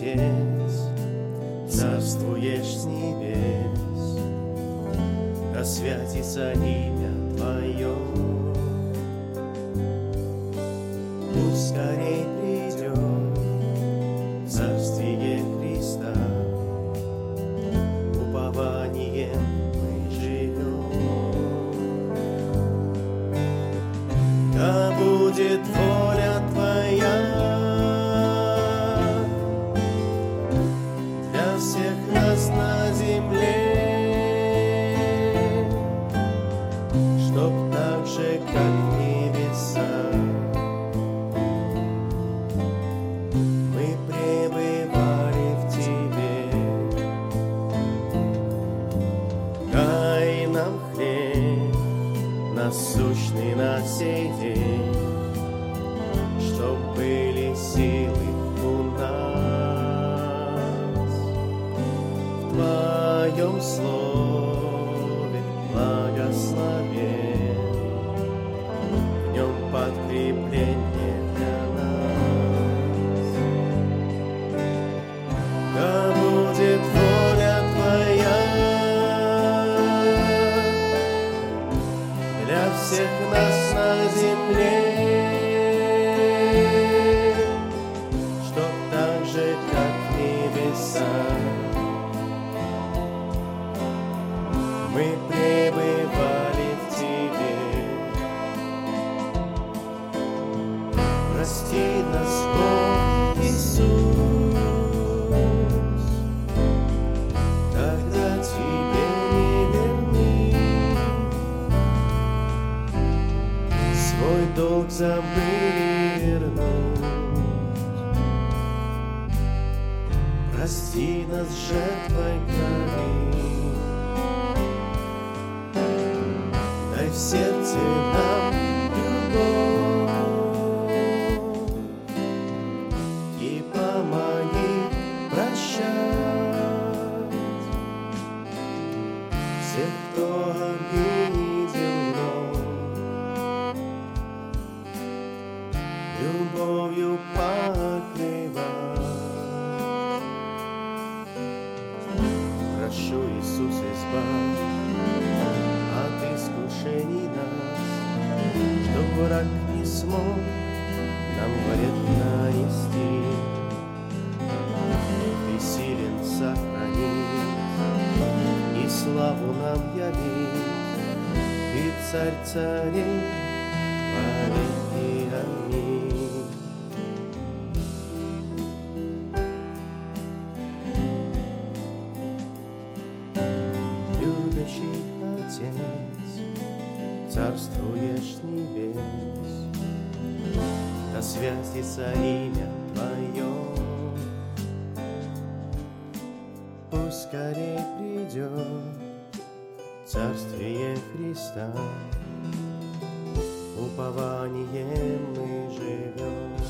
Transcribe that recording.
Отец, царствуешь с небес, да святится имя Твое. Пусть скорей придет царствие Христа, упованием мы живем. Да будет воля Твоя для всех нас на земле, чтоб так же, как в небесах, мы пребывали в Тебе. Дай нам хлеб насущный на сей день, чтоб были силы у нас. В Твоем слове благословен, в нем подкрепление для нас. Да будет воля Твоя для всех нас на земле, чтоб так же, как в небесах, мы пребывали в Тебе. Прости нас, Бог Иисус, когда Тебе не верны, свой долг забыли вернуть. Прости нас жертвой крови, дай в сердце нам любовь и помоги прощать всех, кто обидел вновь, любовью покрывать. Прошу, Иисус, избавь от искушений нас, чтоб враг не смог нам вред нанести. Ты силен сохранить и славу нам явить, Ты царь царей, вовеки. Аминь. Любящий Отец, царствуешь с небес, да святится имя Твое. Пусть скорей придет царствие Христа, упованием мы живем.